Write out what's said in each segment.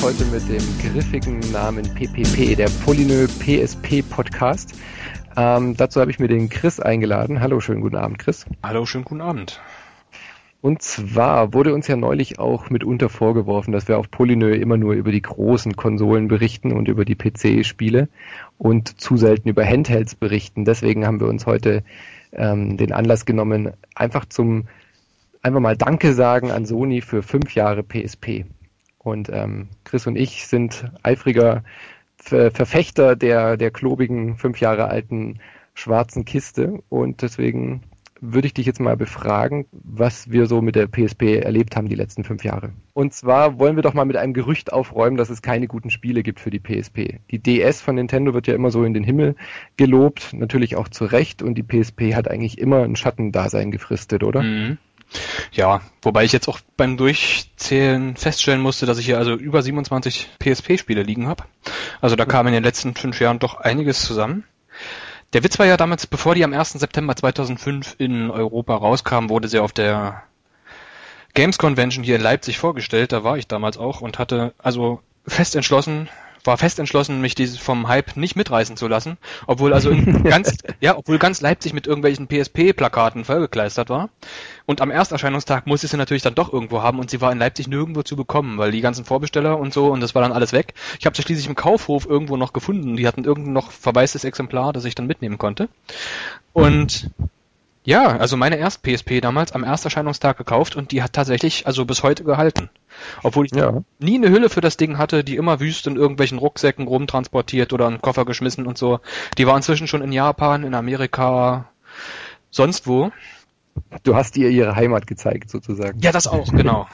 heute mit dem griffigen Namen PPP, der Polynö PSP Podcast. Dazu habe ich mir den Chris eingeladen. Hallo, schönen guten Abend, Chris. Hallo, schönen guten Abend. Und zwar wurde uns ja neulich auch mitunter vorgeworfen, dass wir auf Polynö immer nur über die großen Konsolen berichten und über die PC-Spiele und zu selten über Handhelds berichten. Deswegen haben wir uns heute den Anlass genommen, einfach mal Danke sagen an Sony für 5 Jahre PSP. Und Chris und ich sind eifriger Verfechter der klobigen, 5 Jahre alten schwarzen Kiste. Und deswegen würde ich dich jetzt mal befragen, was wir so mit der PSP erlebt haben die letzten 5 Jahre. Und zwar wollen wir doch mal mit einem Gerücht aufräumen, dass es keine guten Spiele gibt für die PSP. Die DS von Nintendo wird ja immer so in den Himmel gelobt, natürlich auch zu Recht. Und die PSP hat eigentlich immer ein Schattendasein gefristet, oder? Mhm. Ja, wobei ich jetzt auch beim Durchzählen feststellen musste, dass ich hier also über 27 PSP-Spiele liegen habe. Also da kam in den letzten 5 Jahren doch einiges zusammen. Der Witz war ja damals, bevor die am 1. September 2005 in Europa rauskam, wurde sie auf der Games Convention hier in Leipzig vorgestellt. Da war ich damals auch und hatte also fest entschlossen, mich vom Hype nicht mitreißen zu lassen, obwohl ganz Leipzig mit irgendwelchen PSP-Plakaten vollgekleistert war. Und am Ersterscheinungstag musste ich sie natürlich dann doch irgendwo haben und sie war in Leipzig nirgendwo zu bekommen, weil die ganzen Vorbesteller und so, und das war dann alles weg. Ich habe sie schließlich im Kaufhof irgendwo noch gefunden. Die hatten irgendein noch verwaistes Exemplar, das ich dann mitnehmen konnte. Und ja, also meine erste PSP damals am Ersterscheinungstag gekauft und die hat tatsächlich also bis heute gehalten. Obwohl ich nie eine Hülle für das Ding hatte, die immer wüst in irgendwelchen Rucksäcken rumtransportiert oder in den Koffer geschmissen und so. Die war inzwischen schon in Japan, in Amerika, sonst wo. Du hast ihr ihre Heimat gezeigt, sozusagen. Ja, das auch, genau.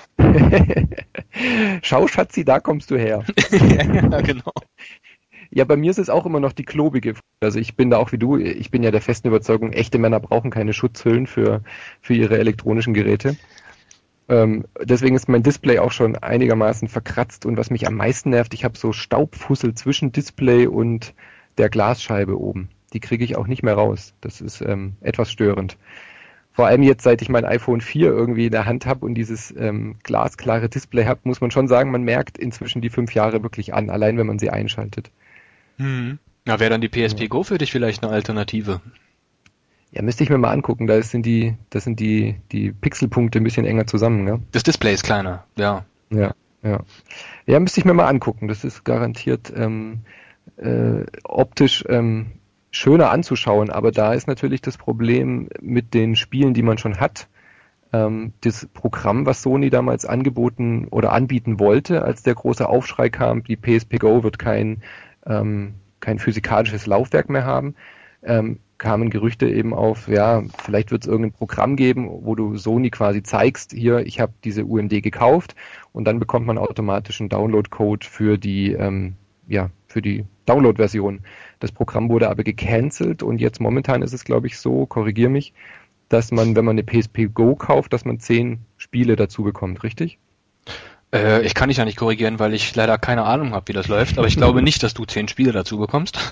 Schau, Schatzi, da kommst du her. Ja, genau. Ja, bei mir ist es auch immer noch die klobige. Also ich bin da auch wie du, ich bin ja der festen Überzeugung, echte Männer brauchen keine Schutzhüllen für ihre elektronischen Geräte. Deswegen ist mein Display auch schon einigermaßen verkratzt, und was mich am meisten nervt, ich habe so Staubfussel zwischen Display und der Glasscheibe oben. Die kriege ich auch nicht mehr raus. Das ist etwas störend. Vor allem jetzt, seit ich mein iPhone 4 irgendwie in der Hand habe und dieses glasklare Display habe, muss man schon sagen, man merkt inzwischen die 5 Jahre wirklich an, allein wenn man sie einschaltet. Na, wäre dann die PSP Go für dich vielleicht eine Alternative? Ja, müsste ich mir mal angucken, das sind die Pixelpunkte ein bisschen enger zusammen, ne? Das Display ist kleiner, ja. Ja. Ja, müsste ich mir mal angucken, das ist garantiert optisch schöner anzuschauen, aber da ist natürlich das Problem mit den Spielen, die man schon hat. Das Programm, was Sony damals angeboten oder anbieten wollte, als der große Aufschrei kam, die PSP Go wird kein physikalisches Laufwerk mehr haben, kamen Gerüchte eben auf, ja, vielleicht wird es irgendein Programm geben, wo du Sony quasi zeigst, hier, ich habe diese UMD gekauft, und dann bekommt man automatisch einen Download-Code für die Download-Version. Das Programm wurde aber gecancelt, und jetzt momentan ist es, glaube ich, so, korrigier mich, dass man, wenn man eine PSP Go kauft, dass man 10 Spiele dazu bekommt, richtig? Ich kann dich ja nicht korrigieren, weil ich leider keine Ahnung habe, wie das läuft, aber ich glaube nicht, dass du 10 Spiele dazu bekommst.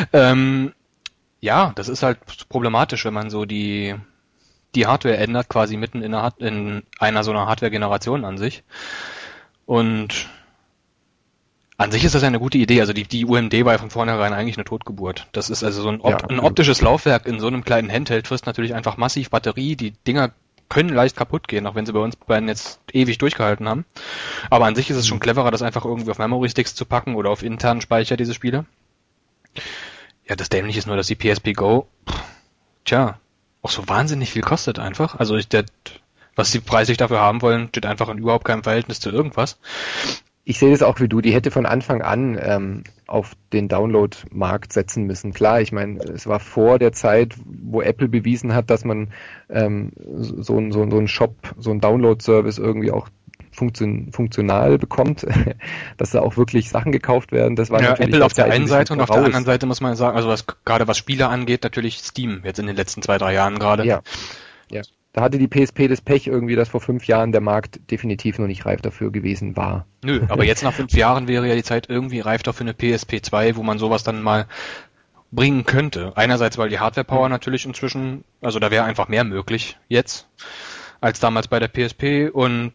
Ja, das ist halt problematisch, wenn man so die Hardware ändert, quasi mitten in einer so einer Hardware-Generation an sich. Und an sich ist das eine gute Idee. Also die UMD war ja von vornherein eigentlich eine Totgeburt. Das ist also so ein optisches Laufwerk in so einem kleinen Handheld, frisst natürlich einfach massiv Batterie. Die Dinger können leicht kaputt gehen, auch wenn sie bei uns beiden jetzt ewig durchgehalten haben. Aber an sich ist es schon cleverer, das einfach irgendwie auf Memory-Sticks zu packen oder auf internen Speicher, diese Spiele. Ja, das Dämliche ist nur, dass die PSP Go, auch so wahnsinnig viel kostet einfach. Also was die preislich dafür haben wollen, steht einfach in überhaupt keinem Verhältnis zu irgendwas. Ich sehe das auch wie du, die hätte von Anfang an auf den Download-Markt setzen müssen. Klar, ich meine, es war vor der Zeit, wo Apple bewiesen hat, dass man so einen Shop, so einen Download-Service irgendwie auch funktional bekommt, dass da auch wirklich Sachen gekauft werden. Das war natürlich Apple auf der einen Seite, und auf der anderen Seite muss man sagen, also was Spiele angeht, natürlich Steam, jetzt in den letzten 2-3 Jahren gerade. Ja. Da hatte die PSP das Pech irgendwie, dass vor 5 Jahren der Markt definitiv noch nicht reif dafür gewesen war. Nö, aber jetzt nach 5 Jahren wäre ja die Zeit irgendwie reif dafür eine PSP 2, wo man sowas dann mal bringen könnte. Einerseits, weil die Hardware-Power natürlich inzwischen, also da wäre einfach mehr möglich jetzt, als damals bei der PSP, und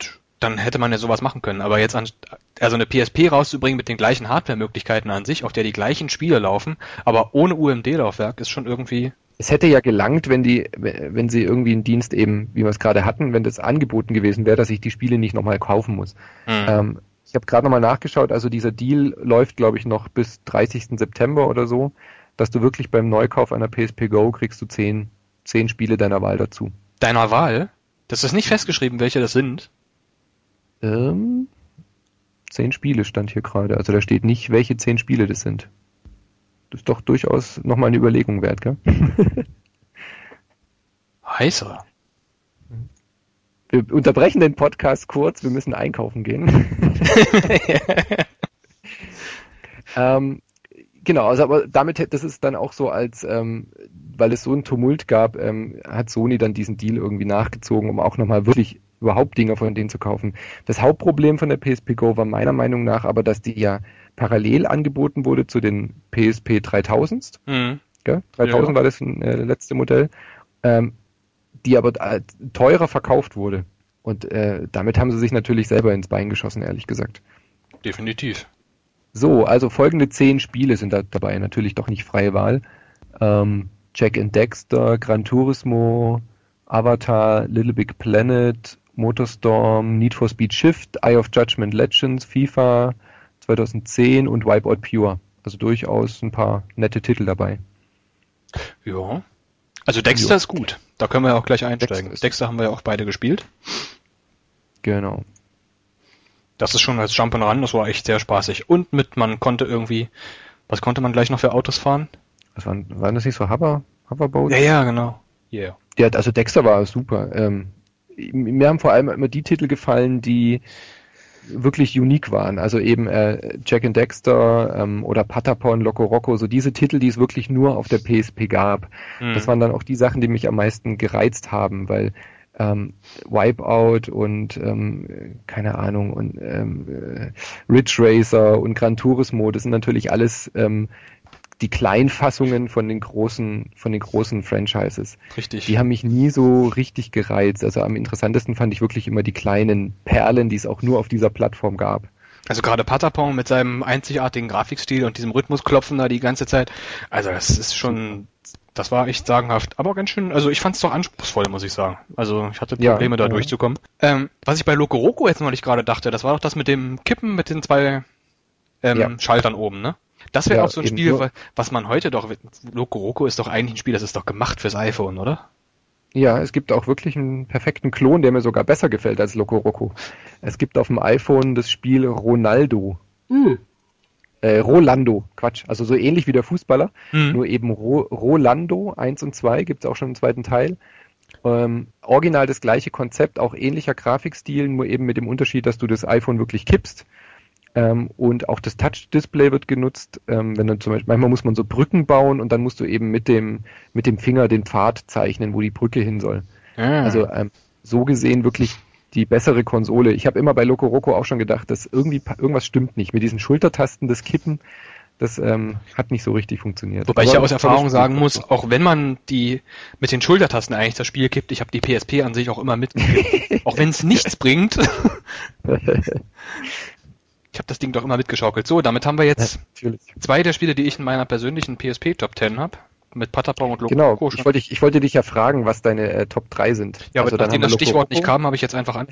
dann hätte man ja sowas machen können. Aber jetzt also eine PSP rauszubringen mit den gleichen Hardware-Möglichkeiten an sich, auf der die gleichen Spiele laufen, aber ohne UMD-Laufwerk, ist schon irgendwie... Es hätte ja gelangt, wenn sie irgendwie einen Dienst eben, wie wir es gerade hatten, wenn das angeboten gewesen wäre, dass ich die Spiele nicht nochmal kaufen muss. Ich habe gerade nochmal nachgeschaut, also dieser Deal läuft, glaube ich, noch bis 30. September oder so, dass du wirklich beim Neukauf einer PSP Go kriegst du 10 Spiele deiner Wahl dazu. Deiner Wahl? Das ist nicht festgeschrieben, welche das sind? 10 Spiele stand hier gerade. Also da steht nicht, welche 10 Spiele das sind. Das ist doch durchaus nochmal eine Überlegung wert, gell? Heißer. Wir unterbrechen den Podcast kurz, wir müssen einkaufen gehen. Genau, also aber damit, das ist dann auch so als, weil es so einen Tumult gab, hat Sony dann diesen Deal irgendwie nachgezogen, um auch nochmal wirklich überhaupt Dinger von denen zu kaufen. Das Hauptproblem von der PSP Go war meiner Meinung nach aber, dass die ja parallel angeboten wurde zu den PSP 3000. Mhm. Ja, 3000 war das letzte Modell, die aber teurer verkauft wurde. Und damit haben sie sich natürlich selber ins Bein geschossen, ehrlich gesagt. Definitiv. So, also folgende 10 Spiele sind da dabei, natürlich doch nicht freie Wahl. Jak and Daxter, Gran Turismo, Avatar, Little Big Planet, Motorstorm, Need for Speed Shift, Eye of Judgment Legends, FIFA 2010 und Wipeout Pure. Also durchaus ein paar nette Titel dabei. Ja. Also Dexter ist gut. Da können wir ja auch gleich einsteigen. Dexter haben wir ja auch beide gespielt. Genau. Das ist schon als Jump'n'Run, das war echt sehr spaßig. Und man konnte irgendwie, was konnte man gleich noch für Autos fahren? Was waren das nicht so Hoverboats? Ja, genau. Yeah. Ja, also Dexter war super. Mir haben vor allem immer die Titel gefallen, die wirklich unique waren. Also eben Jak and Daxter oder Patapon, Loco Roco, so diese Titel, die es wirklich nur auf der PSP gab. Das waren dann auch die Sachen, die mich am meisten gereizt haben, weil Wipeout und keine Ahnung und Ridge Racer und Gran Turismo, das sind natürlich alles die Kleinfassungen von den großen Franchises. Richtig. Die haben mich nie so richtig gereizt. Also am interessantesten fand ich wirklich immer die kleinen Perlen, die es auch nur auf dieser Plattform gab. Also gerade Patapon mit seinem einzigartigen Grafikstil und diesem Rhythmusklopfen da die ganze Zeit. Also das ist schon, das war echt sagenhaft. Aber ganz schön, also ich fand es doch anspruchsvoll, muss ich sagen. Also ich hatte Probleme da durchzukommen. Was ich bei Loco Roco jetzt neulich gerade dachte, das war doch das mit dem Kippen mit den 2 Schaltern oben, ne? Das wäre auch so ein Spiel, was man heute doch, Loco Roco ist doch eigentlich ein Spiel, das ist doch gemacht fürs iPhone, oder? Ja, es gibt auch wirklich einen perfekten Klon, der mir sogar besser gefällt als Loco Roco. Es gibt auf dem iPhone das Spiel Rolando, Quatsch, also so ähnlich wie der Fußballer, nur eben Rolando 1 und 2, gibt's auch schon im zweiten Teil. Original das gleiche Konzept, auch ähnlicher Grafikstil, nur eben mit dem Unterschied, dass du das iPhone wirklich kippst. Und auch das Touch-Display wird genutzt, wenn dann zum Beispiel, manchmal muss man so Brücken bauen und dann musst du eben mit dem Finger den Pfad zeichnen, wo die Brücke hin soll. Also so gesehen wirklich die bessere Konsole. Ich habe immer bei Loco Roco auch schon gedacht, dass irgendwas stimmt nicht. Mit diesen Schultertasten, das Kippen, das hat nicht so richtig funktioniert. Wobei ich ja aus Erfahrung sagen muss, auch wenn man mit den Schultertasten eigentlich das Spiel kippt, ich habe die PSP an sich auch immer mitgekippt. Auch wenn es nichts bringt. Ich habe das Ding doch immer mitgeschaukelt. So, damit haben wir jetzt 2 der Spiele, die ich in meiner persönlichen PSP Top 10 habe. Mit Patapon und Loco Roco. Genau, ich wollte dich ja fragen, was deine Top 3 sind. Ja, aber nachdem das Stichwort nicht kam, habe ich jetzt einfach an.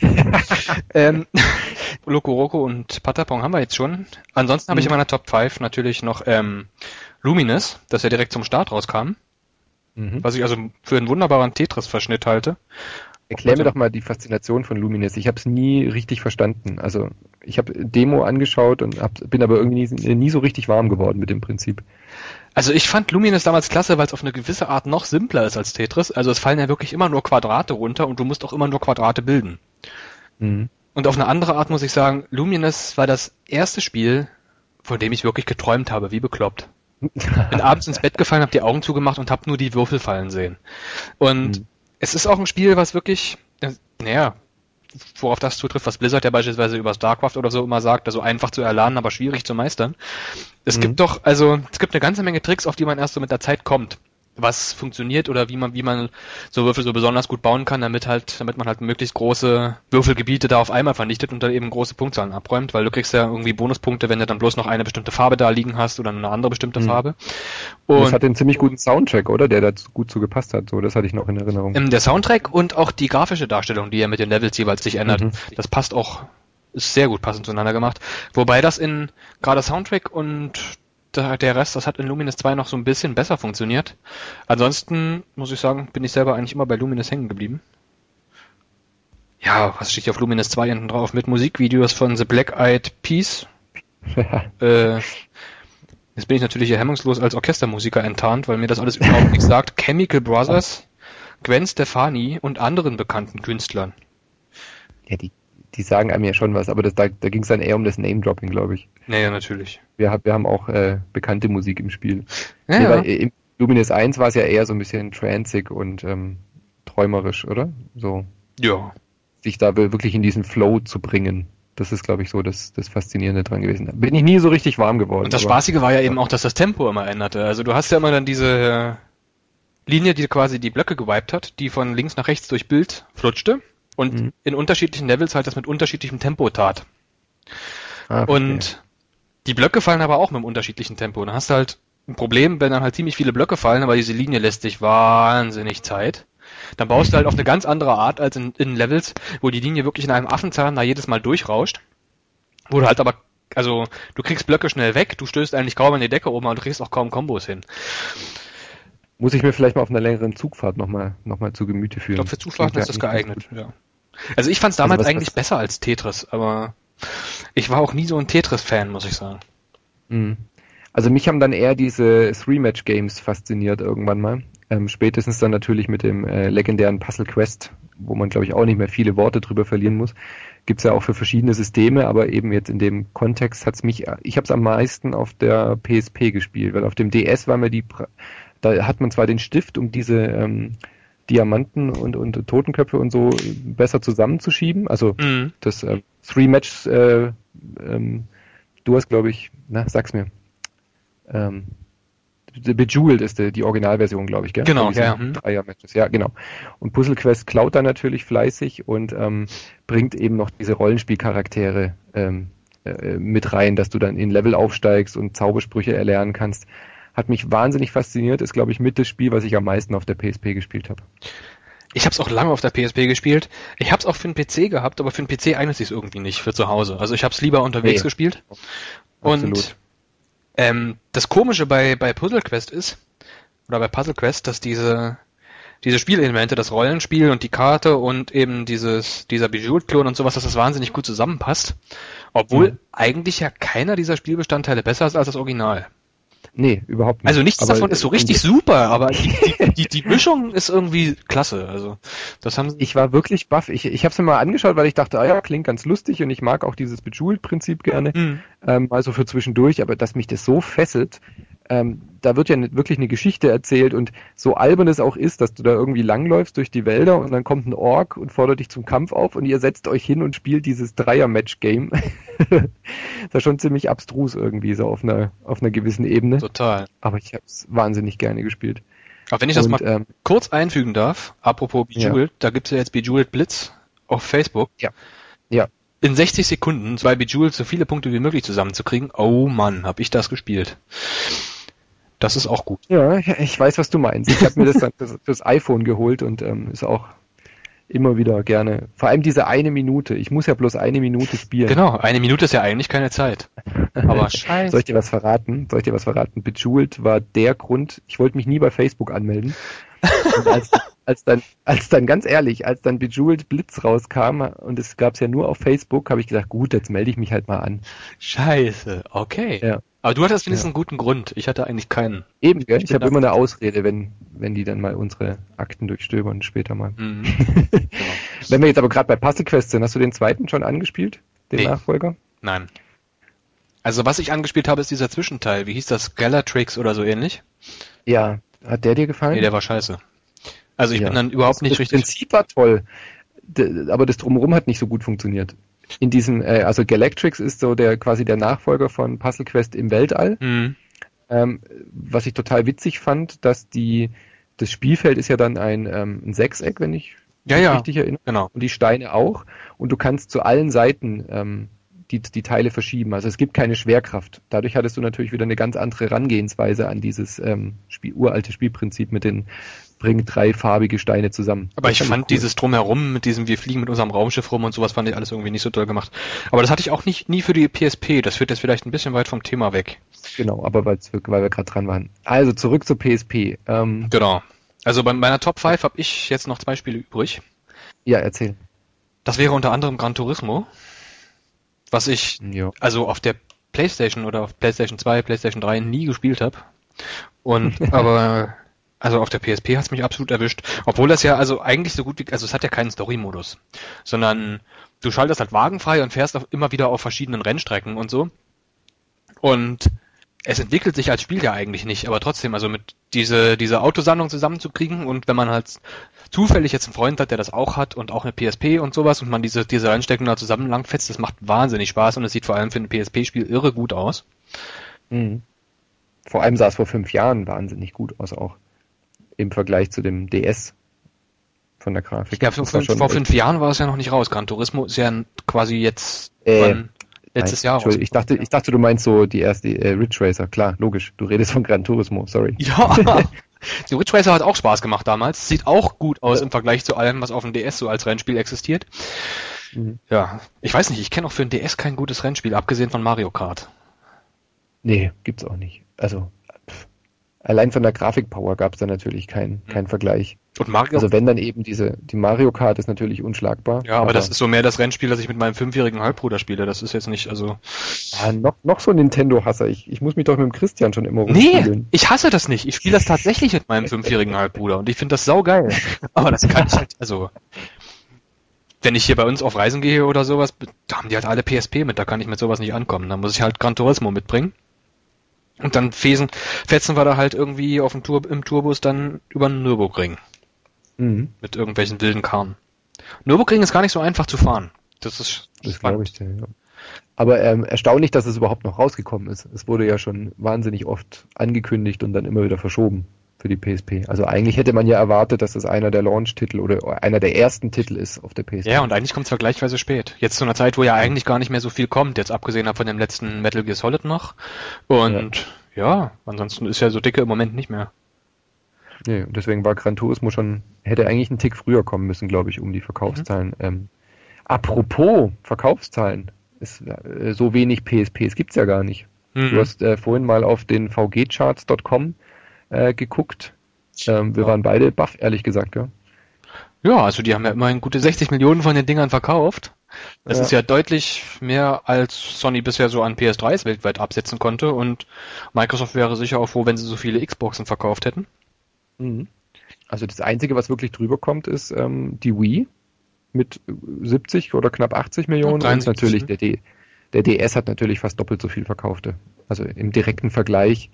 Loco Roco und Patapon haben wir jetzt schon. Ansonsten habe ich in meiner Top 5 natürlich noch Lumines, das ja direkt zum Start rauskam. Was ich also für einen wunderbaren Tetris-Verschnitt halte. Erklär mir doch mal die Faszination von Lumines. Ich habe es nie richtig verstanden. Also ich habe Demo angeschaut und bin aber irgendwie nie so richtig warm geworden mit dem Prinzip. Also ich fand Lumines damals klasse, weil es auf eine gewisse Art noch simpler ist als Tetris. Also es fallen ja wirklich immer nur Quadrate runter und du musst auch immer nur Quadrate bilden. Und auf eine andere Art muss ich sagen, Lumines war das erste Spiel, von dem ich wirklich geträumt habe, wie bekloppt. Bin abends ins Bett gefallen, habe die Augen zugemacht und habe nur die Würfel fallen sehen. Und es ist auch ein Spiel, was wirklich, worauf das zutrifft, was Blizzard ja beispielsweise über StarCraft oder so immer sagt, also einfach zu erlernen, aber schwierig zu meistern. Es gibt eine ganze Menge Tricks, auf die man erst so mit der Zeit kommt. was funktioniert oder wie man so Würfel so besonders gut bauen kann, damit man halt möglichst große Würfelgebiete da auf einmal vernichtet und dann eben große Punktzahlen abräumt, weil du kriegst ja irgendwie Bonuspunkte, wenn du dann bloß noch eine bestimmte Farbe da liegen hast oder eine andere bestimmte Farbe. Und das hat einen ziemlich guten Soundtrack, oder? Der da gut zu gepasst hat, so, das hatte ich noch in Erinnerung. Der Soundtrack und auch die grafische Darstellung, die ja mit den Levels jeweils sich ändert, das passt auch, ist sehr gut passend zueinander gemacht. Wobei das gerade Soundtrack und der Rest, das hat in Lumines 2 noch so ein bisschen besser funktioniert. Ansonsten, muss ich sagen, bin ich selber eigentlich immer bei Lumines hängen geblieben. Ja, was steht hier auf Lumines 2 hinten drauf? Mit Musikvideos von The Black Eyed Peas. Jetzt bin ich natürlich hier hemmungslos als Orchestermusiker enttarnt, weil mir das alles überhaupt nichts sagt. Chemical Brothers, Gwen Stefani und anderen bekannten Künstlern. Ja, die sagen einem ja schon was, aber da ging es dann eher um das Name-Dropping, glaube ich. Naja, natürlich. Wir haben auch bekannte Musik im Spiel. Ja, nee, ja. weil im Lumines 1 war es ja eher so ein bisschen transig und träumerisch, oder? So. Ja. Sich da wirklich in diesen Flow zu bringen. Das ist, glaube ich, so das Faszinierende dran gewesen. Bin ich nie so richtig warm geworden. Und das Spaßige war ja eben auch, dass das Tempo immer änderte. Also du hast ja immer dann diese Linie, die quasi die Blöcke gewiped hat, die von links nach rechts durch Bild flutschte und in unterschiedlichen Levels halt das mit unterschiedlichem Tempo tat. Und die Blöcke fallen aber auch mit einem unterschiedlichen Tempo. Dann hast du halt ein Problem, wenn dann halt ziemlich viele Blöcke fallen, aber diese Linie lässt dich wahnsinnig Zeit. Dann baust du halt auf eine ganz andere Art als in Levels, wo die Linie wirklich in einem Affenzahn da jedes Mal durchrauscht. Wo du halt aber, also du kriegst Blöcke schnell weg, du stößt eigentlich kaum an die Decke oben und du kriegst auch kaum Kombos hin. Muss ich mir vielleicht mal auf einer längeren Zugfahrt noch mal zu Gemüte führen. Ich glaube, für Zugfahrten ist das geeignet, ja. Also ich fand es damals eigentlich besser als Tetris, aber ich war auch nie so ein Tetris-Fan, muss ich sagen. Also mich haben dann eher diese Three-Match-Games fasziniert irgendwann mal. Spätestens dann natürlich mit dem legendären Puzzle Quest, wo man, glaube ich, auch nicht mehr viele Worte drüber verlieren muss. Gibt's ja auch für verschiedene Systeme, aber eben jetzt in dem Kontext ich habe es am meisten auf der PSP gespielt, weil auf dem DS war mir da hat man zwar den Stift, um diese Diamanten und Totenköpfe und so besser zusammenzuschieben, also das Three-Match, du hast, glaube ich, sag's mir, Bejeweled ist die Originalversion, glaube ich, gell? Genau, ja. Dreier-Matches, ja, genau. Und Puzzle Quest klaut da natürlich fleißig und bringt eben noch diese Rollenspielcharaktere mit rein, dass du dann in Level aufsteigst und Zaubersprüche erlernen kannst. Hat mich wahnsinnig fasziniert, ist, glaube ich, mit das Spiel, was ich am meisten auf der PSP gespielt habe. Ich habe es auch lange auf der PSP gespielt. Ich habe es auch für den PC gehabt, aber für den PC eignet sich irgendwie nicht für zu Hause. Also ich habe es lieber unterwegs gespielt. Absolut. Und das Komische bei Puzzle Quest ist, oder bei Puzzle Quest, dass diese Spielelemente, das Rollenspiel und die Karte und eben dieser Bejeweled-Klon und sowas, dass das wahnsinnig gut zusammenpasst. Obwohl eigentlich ja keiner dieser Spielbestandteile besser ist als das Original. Nee, überhaupt nicht. Also nichts davon ist so richtig super, aber die Mischung ist irgendwie klasse. Also ich war wirklich baff. Ich habe es mir mal angeschaut, weil ich dachte, klingt ganz lustig und ich mag auch dieses Bejeweled-Prinzip gerne, also für zwischendurch, aber dass mich das so fesselt, da wird ja wirklich eine Geschichte erzählt und so albern es auch ist, dass du da irgendwie langläufst durch die Wälder und dann kommt ein Ork und fordert dich zum Kampf auf und ihr setzt euch hin und spielt dieses Dreier-Match-Game. Das ist schon ziemlich abstrus irgendwie, so auf einer gewissen Ebene. Total. Aber ich habe es wahnsinnig gerne gespielt. Aber wenn ich das mal kurz einfügen darf, apropos Bejeweled, da gibt's ja jetzt Bejeweled Blitz auf Facebook. Ja. In 60 Sekunden 2 Bejeweled so viele Punkte wie möglich zusammenzukriegen. Oh Mann, hab ich das gespielt. Das ist auch gut. Ja, ich weiß, was du meinst. Ich habe mir das dann fürs iPhone geholt und ist auch immer wieder gerne. Vor allem diese 1 Minute. Ich muss ja bloß 1 Minute spielen. Genau, 1 Minute ist ja eigentlich keine Zeit. Aber scheiße. Soll ich dir was verraten? Bejeweled war der Grund, ich wollte mich nie bei Facebook anmelden. Und als dann ganz ehrlich, als dann Bejeweled Blitz rauskam und es gab's ja nur auf Facebook, habe ich gesagt, gut, jetzt melde ich mich halt mal an. Scheiße, okay. Ja. Aber du hattest wenigstens einen guten Grund. Ich hatte eigentlich keinen. Eben, gell? Ich habe immer eine Ausrede, wenn die dann mal unsere Akten durchstöbern später mal. Genau. Wenn wir jetzt aber gerade bei Puzzle Quest sind, hast du den zweiten schon angespielt? Den Nachfolger? Nein. Also was ich angespielt habe, ist dieser Zwischenteil. Wie hieß das? Galatrix oder so ähnlich? Ja. Hat der dir gefallen? Nee, der war scheiße. Also ich bin dann überhaupt nicht richtig... Das Prinzip war toll, aber das Drumherum hat nicht so gut funktioniert. In diesem, also Galatrix ist so quasi der Nachfolger von Puzzle Quest im Weltall. Was ich total witzig fand, dass das Spielfeld ist ja dann ein Sechseck, wenn ich mich richtig erinnere. Genau. Und die Steine auch. Und du kannst zu allen Seiten die Teile verschieben. Also es gibt keine Schwerkraft. Dadurch hattest du natürlich wieder eine ganz andere Herangehensweise an dieses uralte Spielprinzip mit den bring 3 farbige Steine zusammen. Aber ich fand dieses Drumherum mit diesem wir fliegen mit unserem Raumschiff rum und sowas fand ich alles irgendwie nicht so toll gemacht. Aber das hatte ich auch nie für die PSP. Das führt jetzt vielleicht ein bisschen weit vom Thema weg. Genau, aber weil wir gerade dran waren. Also zurück zur PSP. Genau. Also bei meiner Top 5 habe ich jetzt noch 2 Spiele übrig. Ja, erzähl. Das wäre unter anderem Gran Turismo, was ich also auf der PlayStation oder auf PlayStation 2, PlayStation 3 nie gespielt habe. Aber also auf der PSP hat es mich absolut erwischt. Obwohl das ja also eigentlich so gut wie, also es hat ja keinen Story-Modus, sondern du schaltest halt wagenfrei und fährst immer wieder auf verschiedenen Rennstrecken und so. Und es entwickelt sich als Spiel ja eigentlich nicht, aber trotzdem, also mit diese Autosammlung zusammenzukriegen und wenn man halt zufällig jetzt einen Freund hat, der das auch hat und auch eine PSP und sowas und man diese Rennstrecken da zusammen langfetzt, das macht wahnsinnig Spaß und es sieht vor allem für ein PSP-Spiel irre gut aus. Mhm. Vor allem sah es vor 5 Jahren wahnsinnig gut aus auch. Im Vergleich zu dem DS von der Grafik. Ja, vor 5 Jahren war es ja noch nicht raus. Gran Turismo ist ja quasi jetzt letztes Jahr raus. Ich dachte, du meinst so die erste Ridge Racer. Klar, logisch. Du redest von Gran Turismo, sorry. Ja, die Ridge Racer hat auch Spaß gemacht damals. Sieht auch gut aus im Vergleich zu allem, was auf dem DS so als Rennspiel existiert. Mhm. Ja, ich weiß nicht, ich kenne auch für den DS kein gutes Rennspiel, abgesehen von Mario Kart. Nee, gibt's auch nicht. Also allein von der Grafikpower gab es da natürlich keinen Vergleich. Und Mario? Also wenn dann eben die Mario Kart ist natürlich unschlagbar. Ja, aber das ist so mehr das Rennspiel, das ich mit meinem 5-jährigen Halbbruder spiele. Das ist jetzt nicht, also... Ja, noch so ein Nintendo-Hasser. Ich muss mich doch mit dem Christian schon immer rumspielen. Nee, ich hasse das nicht. Ich spiele das tatsächlich mit meinem 5-jährigen Halbbruder und ich finde das saugeil. Aber das kann ich halt, also... Wenn ich hier bei uns auf Reisen gehe oder sowas, da haben die halt alle PSP mit, da kann ich mit sowas nicht ankommen. Da muss ich halt Gran Turismo mitbringen. Und dann fetzen wir da halt irgendwie im Tourbus dann über den Nürburgring. Mhm. Mit irgendwelchen wilden Karren. Nürburgring ist gar nicht so einfach zu fahren. Das glaube ich dir, ja. Aber erstaunlich, dass es überhaupt noch rausgekommen ist. Es wurde ja schon wahnsinnig oft angekündigt und dann immer wieder verschoben für die PSP. Also eigentlich hätte man ja erwartet, dass es einer der Launch-Titel oder einer der ersten Titel ist auf der PSP. Ja, und eigentlich kommt es vergleichsweise spät. Jetzt zu einer Zeit, wo ja eigentlich gar nicht mehr so viel kommt, jetzt abgesehen von dem letzten Metal Gear Solid noch. Und ja, ansonsten ist ja so dicke im Moment nicht mehr. Nee, und deswegen war Gran Turismo hätte eigentlich einen Tick früher kommen müssen, glaube ich, um die Verkaufszahlen. Apropos Verkaufszahlen, so wenig PSPs gibt's ja gar nicht. Du hast vorhin mal auf den vgcharts.com geguckt. Wir waren beide baff, ehrlich gesagt, gell? Ja, also die haben ja immerhin gute 60 Millionen von den Dingern verkauft. Das ist ja deutlich mehr, als Sony bisher so an PS3s weltweit absetzen konnte und Microsoft wäre sicher auch froh, wenn sie so viele Xboxen verkauft hätten. Mhm. Also das Einzige, was wirklich drüber kommt, ist die Wii mit 70 oder knapp 80 Millionen und natürlich der DS hat natürlich fast doppelt so viel verkaufte. Also im direkten Vergleich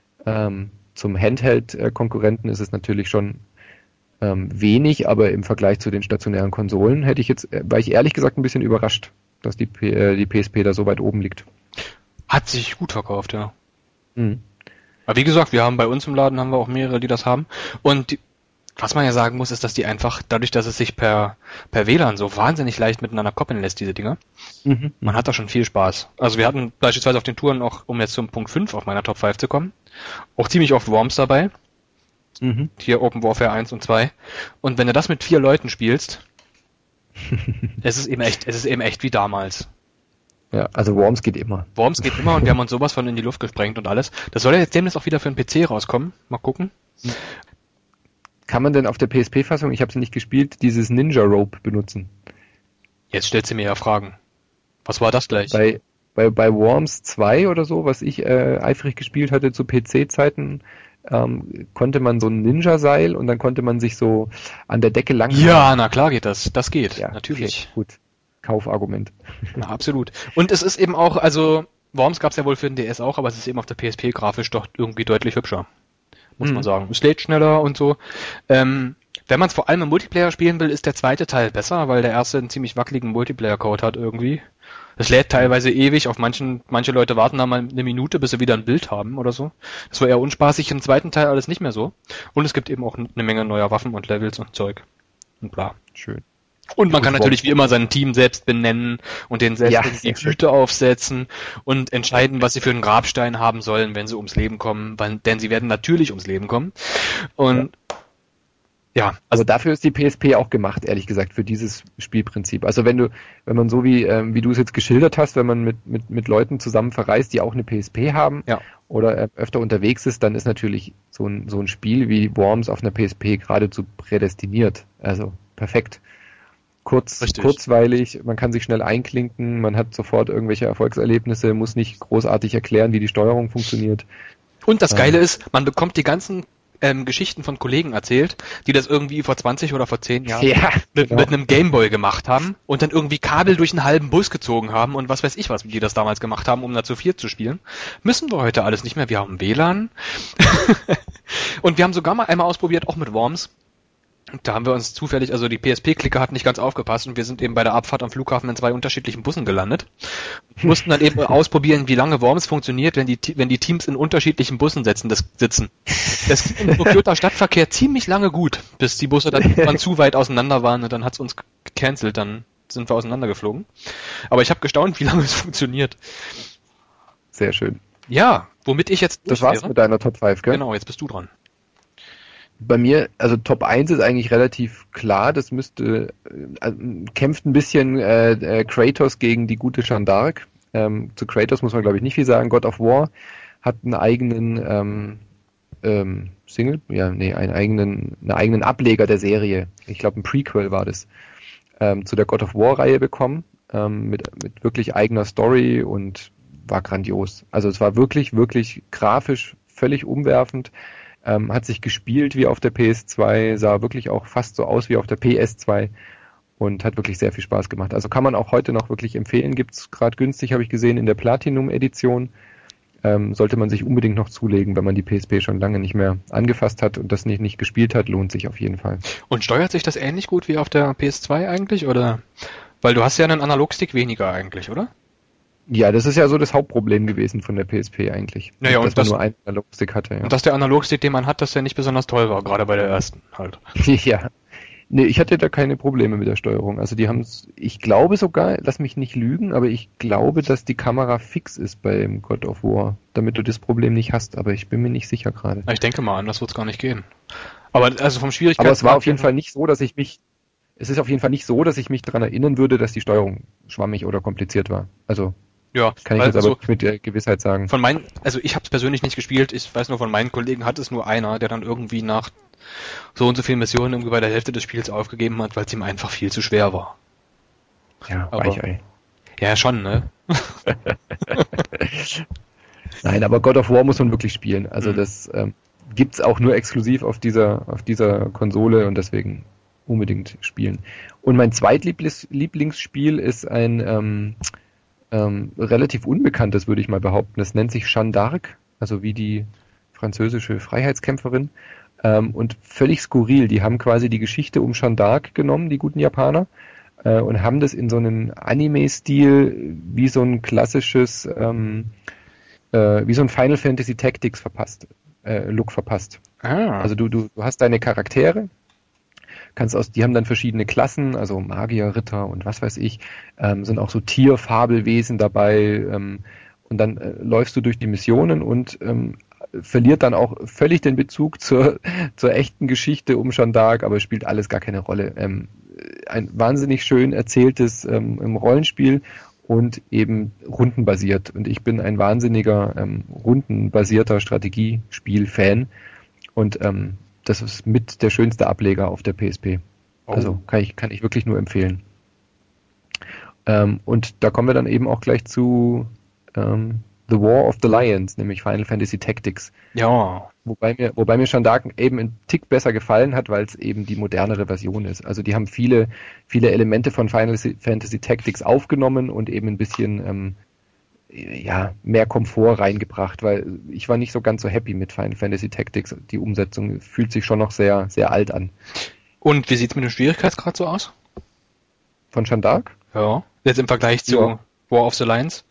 zum Handheld-Konkurrenten ist es natürlich schon wenig, aber im Vergleich zu den stationären Konsolen war ich ehrlich gesagt ein bisschen überrascht, dass die PSP da so weit oben liegt. Hat sich gut verkauft, ja. Mhm. Aber wie gesagt, bei uns im Laden haben wir auch mehrere, die das haben. Und was man ja sagen muss, ist, dass die einfach, dadurch, dass es sich per WLAN so wahnsinnig leicht miteinander koppeln lässt, diese Dinger, man hat da schon viel Spaß. Also wir hatten beispielsweise auf den Touren auch, um jetzt zum Punkt 5 auf meiner Top 5 zu kommen, auch ziemlich oft Worms dabei. Hier Open Warfare 1 und 2. Und wenn du das mit 4 Leuten spielst, es ist eben echt wie damals. Ja, also Worms geht immer. Worms geht immer und wir haben uns sowas von in die Luft gesprengt und alles. Das soll ja jetzt demnächst auch wieder für den PC rauskommen. Mal gucken. Kann man denn auf der PSP-Fassung, ich habe sie nicht gespielt, dieses Ninja Rope benutzen? Jetzt stellt sie mir ja Fragen. Was war das gleich? Bei Worms 2 oder so, was ich eifrig gespielt hatte zu PC-Zeiten, konnte man so ein Ninja-Seil und dann konnte man sich so an der Decke lang... Ja, na klar geht das. Das geht, ja, natürlich. Okay, gut. Kaufargument. Ja, absolut. Und es ist eben auch, also Worms gab es ja wohl für den DS auch, aber es ist eben auf der PSP grafisch doch irgendwie deutlich hübscher. Muss man sagen. Es lädt schneller und so. Wenn man es vor allem im Multiplayer spielen will, ist der zweite Teil besser, weil der erste einen ziemlich wackeligen Multiplayer-Code hat irgendwie. Das lädt teilweise ewig, manche Leute warten da mal eine Minute, bis sie wieder ein Bild haben oder so. Das war eher unspaßig, im zweiten Teil alles nicht mehr so. Und es gibt eben auch eine Menge neuer Waffen und Levels und Zeug und bla. Schön. Und man kann natürlich wie immer sein Team selbst benennen und den selbst die Hüte aufsetzen und entscheiden, was sie für einen Grabstein haben sollen, wenn sie ums Leben kommen, denn sie werden natürlich ums Leben kommen. Und ja. Also dafür ist die PSP auch gemacht, ehrlich gesagt, für dieses Spielprinzip. Also wenn man so wie du es jetzt geschildert hast, wenn man mit Leuten zusammen verreist, die auch eine PSP haben oder öfter unterwegs ist, dann ist natürlich so ein Spiel wie Worms auf einer PSP geradezu prädestiniert. Also perfekt. Kurzweilig, man kann sich schnell einklinken, man hat sofort irgendwelche Erfolgserlebnisse, muss nicht großartig erklären, wie die Steuerung funktioniert. Und das Geile ist, man bekommt die ganzen Geschichten von Kollegen erzählt, die das irgendwie vor 20 oder vor 10 Jahren mit einem Gameboy gemacht haben und dann irgendwie Kabel durch einen halben Bus gezogen haben und was weiß ich was, wie die das damals gemacht haben, um da zu viert zu spielen. Müssen wir heute alles nicht mehr. Wir haben WLAN. Und wir haben sogar mal einmal ausprobiert, auch mit Worms. Da haben wir uns zufällig, also die PSP-Clicker hat nicht ganz aufgepasst und wir sind eben bei der Abfahrt am Flughafen in 2 unterschiedlichen Bussen gelandet. Wir mussten dann eben ausprobieren, wie lange Worms funktioniert, wenn die Teams in unterschiedlichen Bussen sitzen. Das ging im Tokioter Stadtverkehr ziemlich lange gut, bis die Busse dann irgendwann zu weit auseinander waren und dann hat's uns gecancelt, dann sind wir auseinandergeflogen. Aber ich habe gestaunt, wie lange es funktioniert. Sehr schön. Ja, womit ich jetzt... Das war's mit deiner Top 5, gell? Genau, jetzt bist du dran. Bei mir, also Top 1 ist eigentlich relativ klar, das kämpft ein bisschen Kratos gegen die gute Jeanne d'Arc. Zu Kratos muss man glaube ich nicht viel sagen. God of War hat einen eigenen einen eigenen Ableger der Serie. Ich glaube ein Prequel war das, zu der God of War Reihe bekommen, mit wirklich eigener Story und war grandios. Also es war wirklich, wirklich grafisch völlig umwerfend. Hat sich gespielt wie auf der PS2, sah wirklich auch fast so aus wie auf der PS2 und hat wirklich sehr viel Spaß gemacht. Also kann man auch heute noch wirklich empfehlen, gibt's gerade günstig, habe ich gesehen, in der Platinum-Edition. Sollte man sich unbedingt noch zulegen, wenn man die PSP schon lange nicht mehr angefasst hat und das nicht gespielt hat, lohnt sich auf jeden Fall. Und steuert sich das ähnlich gut wie auf der PS2 eigentlich, oder? Weil du hast ja einen Analogstick weniger eigentlich, oder? Ja, das ist ja so das Hauptproblem gewesen von der PSP eigentlich. Naja, dass man nur einen Analogstick hatte. Ja. Und dass der Analogstick, den man hat, dass der nicht besonders toll war, gerade bei der ersten halt. Ja. Nee, ich hatte da keine Probleme mit der Steuerung. Also die haben's, ich glaube sogar, lass mich nicht lügen, aber ich glaube, dass die Kamera fix ist beim God of War, damit du das Problem nicht hast, aber ich bin mir nicht sicher gerade. Ich denke mal, anders wird's gar nicht gehen. Aber also vom Schwierigkeitsgrad... Aber es war auf jeden Fall nicht so, dass ich mich daran erinnern würde, dass die Steuerung schwammig oder kompliziert war. Also ja, kann ich jetzt aber nicht mit der Gewissheit sagen. Also ich habe es persönlich nicht gespielt, ich weiß nur, von meinen Kollegen hat es nur einer, der dann irgendwie nach so und so vielen Missionen irgendwie bei der Hälfte des Spiels aufgegeben hat, weil es ihm einfach viel zu schwer war. Ja, Weichei. Ja, schon, ne? Nein, aber God of War muss man wirklich spielen. Also das gibt's auch nur exklusiv auf dieser Konsole und deswegen unbedingt spielen. Und mein Zweitlieblingsspiel ist ein relativ unbekanntes, würde ich mal behaupten. Das nennt sich Jeanne d'Arc, also wie die französische Freiheitskämpferin. Und völlig skurril. Die haben quasi die Geschichte um Jeanne d'Arc genommen, die guten Japaner, und haben das in so einen Anime-Stil wie so ein klassisches, wie so ein Final Fantasy Tactics Look verpasst. Also du hast deine Charaktere, die haben dann verschiedene Klassen, also Magier, Ritter und was weiß ich, sind auch so Tierfabelwesen dabei, und dann läufst du durch die Missionen und verliert dann auch völlig den Bezug zur echten Geschichte um Jeanne d'Arc, aber spielt alles gar keine Rolle. Ein wahnsinnig schön erzähltes Rollenspiel und eben rundenbasiert. Und ich bin ein wahnsinniger rundenbasierter Strategiespiel-Fan und das ist mit der schönste Ableger auf der PSP. Also kann ich wirklich nur empfehlen. Und da kommen wir dann eben auch gleich zu The War of the Lions, nämlich Final Fantasy Tactics. Ja. Wobei mir Jeanne d'Arc eben einen Tick besser gefallen hat, weil es eben die modernere Version ist. Also die haben viele Elemente von Final Fantasy Tactics aufgenommen und eben ein bisschen mehr Komfort reingebracht, weil ich war nicht so ganz so happy mit Final Fantasy Tactics. Die Umsetzung fühlt sich schon noch sehr, sehr alt an. Und wie sieht's mit dem Schwierigkeitsgrad so aus? Von Jeanne d'Arc? Ja. Jetzt im Vergleich zu War of the Lions?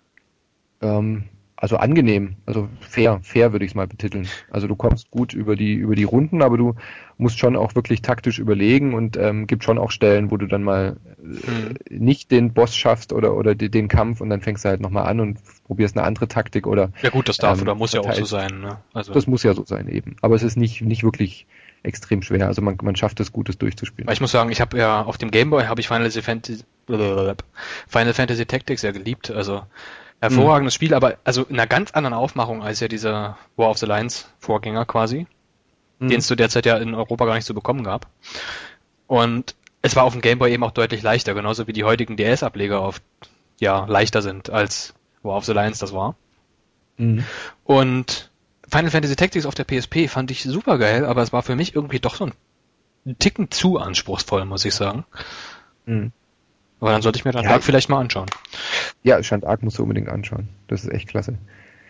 Also angenehm, also fair würde ich es mal betiteln. Also du kommst gut über die Runden, aber du musst schon auch wirklich taktisch überlegen und gibt schon auch Stellen, wo du dann mal nicht den Boss schaffst oder den Kampf und dann fängst du halt nochmal an und probierst eine andere Taktik oder Ja gut, das darf oder muss ja auch so sein, ne? Also das muss ja so sein eben. Aber es ist nicht wirklich extrem schwer. Also man schafft es gut, es durchzuspielen. weil ich muss sagen, ich habe ja auf dem Gameboy habe ich Final Fantasy Tactics ja geliebt. Also hervorragendes Spiel, aber also in einer ganz anderen Aufmachung als ja dieser War of the Lions Vorgänger quasi, den es zu der Zeit ja in Europa gar nicht zu bekommen gab. Und es war auf dem Gameboy eben auch deutlich leichter, genauso wie die heutigen DS-Ableger leichter sind als War of the Lions das war. Und Final Fantasy Tactics auf der PSP fand ich super geil, aber es war für mich irgendwie doch so ein Ticken zu anspruchsvoll, muss ich sagen. Aber dann sollte ich mir dann Dark vielleicht mal anschauen. Ja, Jeanne d'Arc musst du unbedingt anschauen. Das ist echt klasse.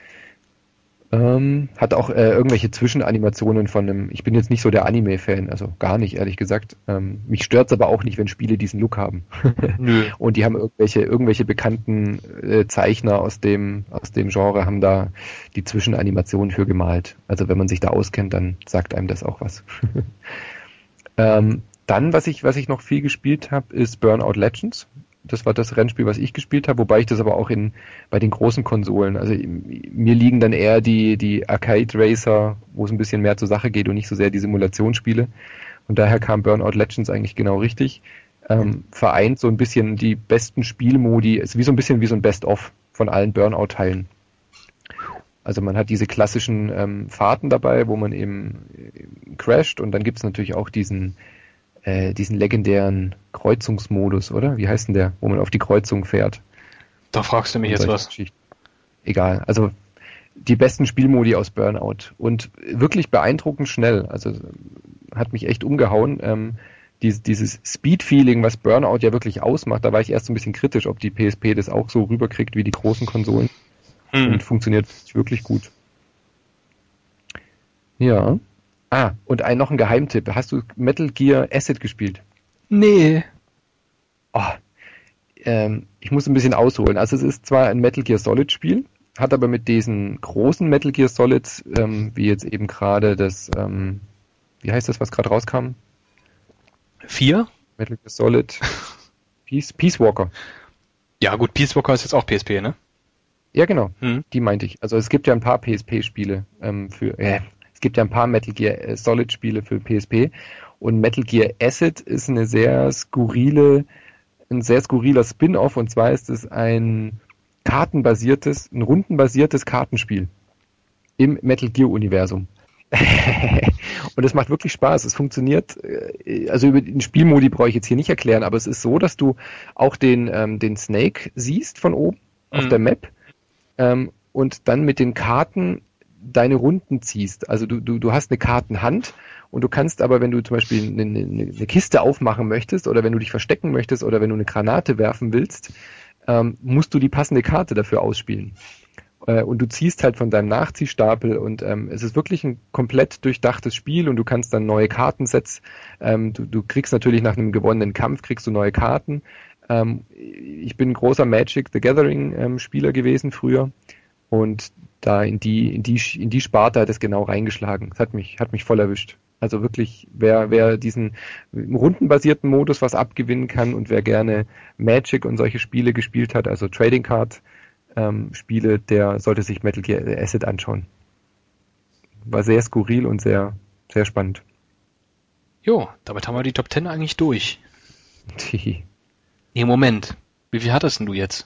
Hat auch irgendwelche Zwischenanimationen ich bin jetzt nicht so der Anime-Fan, also gar nicht, ehrlich gesagt. Mich stört's aber auch nicht, wenn Spiele diesen Look haben. Nö. Und die haben irgendwelche bekannten Zeichner aus dem Genre haben da die Zwischenanimationen für gemalt. Also wenn man sich da auskennt, dann sagt einem das auch was. Dann, was ich noch viel gespielt habe, ist Burnout Legends. Das war das Rennspiel, was ich gespielt habe, wobei ich das aber auch bei den großen Konsolen, also mir liegen dann eher die Arcade Racer, wo es ein bisschen mehr zur Sache geht und nicht so sehr die Simulationsspiele. Und daher kam Burnout Legends eigentlich genau richtig. Vereint so ein bisschen die besten Spielmodi, ist wie so ein bisschen wie so ein Best-of von allen Burnout-Teilen. Also man hat diese klassischen Fahrten dabei, wo man eben crasht und dann gibt es natürlich auch diesen legendären Kreuzungsmodus, oder? Wie heißt denn der? Wo man auf die Kreuzung fährt. Da fragst du mich jetzt was. Egal. Also die besten Spielmodi aus Burnout. Und wirklich beeindruckend schnell. Also hat mich echt umgehauen. Dieses Speed-Feeling, was Burnout ja wirklich ausmacht, da war ich erst so ein bisschen kritisch, ob die PSP das auch so rüberkriegt wie die großen Konsolen. Und funktioniert wirklich gut. Ja. Und noch ein Geheimtipp. Hast du Metal Gear Acid gespielt? Nee. Ich muss ein bisschen ausholen. Also es ist zwar ein Metal Gear Solid Spiel, hat aber mit diesen großen Metal Gear Solids, wie jetzt eben gerade wie heißt das, was gerade rauskam? 4? Metal Gear Solid Peace Walker. Ja gut, Peace Walker ist jetzt auch PSP, ne? Ja, genau. Die meinte ich. Also es gibt ja ein paar PSP-Spiele es gibt ja ein paar Metal Gear Solid Spiele für PSP und Metal Gear Acid ist ein sehr skurriler Spin-off und zwar ist es ein rundenbasiertes Kartenspiel im Metal Gear Universum. Und es macht wirklich Spaß. Es funktioniert, also über den Spielmodi brauche ich jetzt hier nicht erklären, aber es ist so, dass du auch den Snake siehst von oben auf der Map und dann mit den Karten deine Runden ziehst. Also du hast eine Kartenhand und du kannst aber, wenn du zum Beispiel eine Kiste aufmachen möchtest oder wenn du dich verstecken möchtest oder wenn du eine Granate werfen willst, musst du die passende Karte dafür ausspielen. Und du ziehst halt von deinem Nachziehstapel und es ist wirklich ein komplett durchdachtes Spiel und du kannst dann neue Kartensets, du kriegst natürlich nach einem gewonnenen Kampf, kriegst du neue Karten. Ich bin ein großer Magic the Gathering Spieler gewesen früher und da in die Sparte hat es genau reingeschlagen. Es hat mich voll erwischt. Also wirklich, wer diesen rundenbasierten Modus was abgewinnen kann und wer gerne Magic und solche Spiele gespielt hat, also Trading Card Spiele, der sollte sich Metal Gear Acid anschauen. War sehr skurril und sehr, sehr spannend. Jo, damit haben wir die Top 10 eigentlich durch. Nee, Moment. Wie viel hattest denn du jetzt?